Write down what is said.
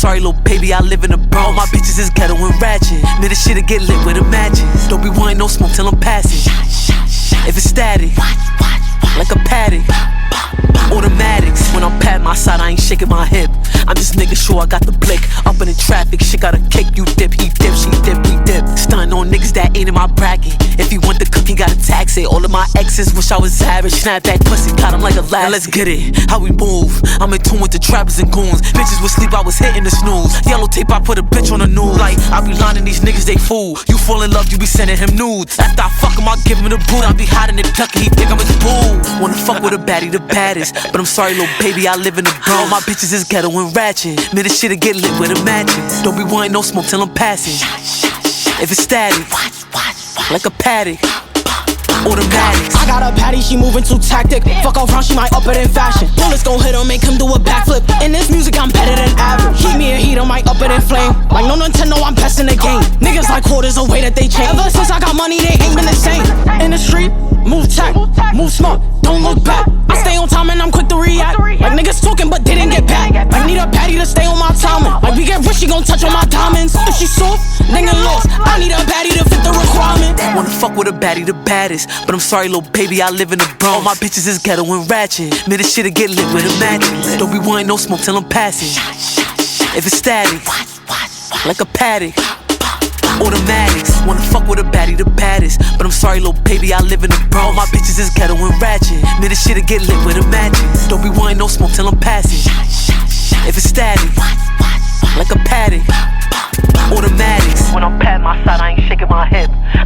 sorry, little baby, I live in the Bronx. All my bitches is ghetto and ratchet. Nigga, shit'll get lit with the matches. Don't be wanting no smoke till I'm passing. If it's static, like a paddock, automatics. When I'm patting my side, I ain't shaking my hip. I'm just making sure I got the blick. Up in the traffic, shit got a kick. You dip, he dip, she dip, we dip. Stunning on niggas that ain't in my bracket. If he want the cookie, gotta tax it. All of my exes wish I was average. Snap that pussy, got him like a last. Now let's get it, how we move. I'm in tune with the trappers and goons. Bitches would sleep, I was hitting the snooze. Yellow tape, I put a bitch on the news. Like, I be lining these niggas, they fool. You fall in love, you be sending him nudes. After I fuck him, I give him the boot. I be hiding the ducky, he think I'm his boo. Wanna fuck with a baddie, the baddest. But I'm sorry, little baby, I live in the Bronx. All my bitches is ghetto and ratchet. Man, this shit'll get lit with a matches. Don't be wanting no smoke till I'm passing. If it's static, like a paddock, automatics. I got a patty, she moving too tactic. Fuck around, she might up it in fashion. Bullets gon' hit her, make him do a backflip. In this music, I'm better than average. Heat me a heat, I might up it in flame. Like no Nintendo, I'm best in the game. Niggas like quarters, the way that they change. Ever since I got money, they ain't been the same. In the street, move tack, move smart, don't look back. I stay on time and I'm quick to react. Like niggas talking but didn't get back. Like need a patty to stay on my timing. Like we get rich, she gon' touch on my diamonds. If she soft, nigga lost. I need a patty to fit the requirement. Wanna fuck with a baddie, the baddest. But I'm sorry, little baby, I live in the Bronx. All my bitches is ghetto and ratchet. Man, this shit'll get lit with a matches. Don't be wanting no smoke till I'm passing. If it's static, like a paddock, automatics. Wanna fuck with a baddie, the baddest. But I'm sorry, little baby, I live in the Bronx. All my bitches is ghetto and ratchet. Man, this shit'll get lit with a matches. Don't be wanting no smoke till I'm passing. If it's static, like a paddock, automatics. When I'm patting my side, I ain't shaking my hip.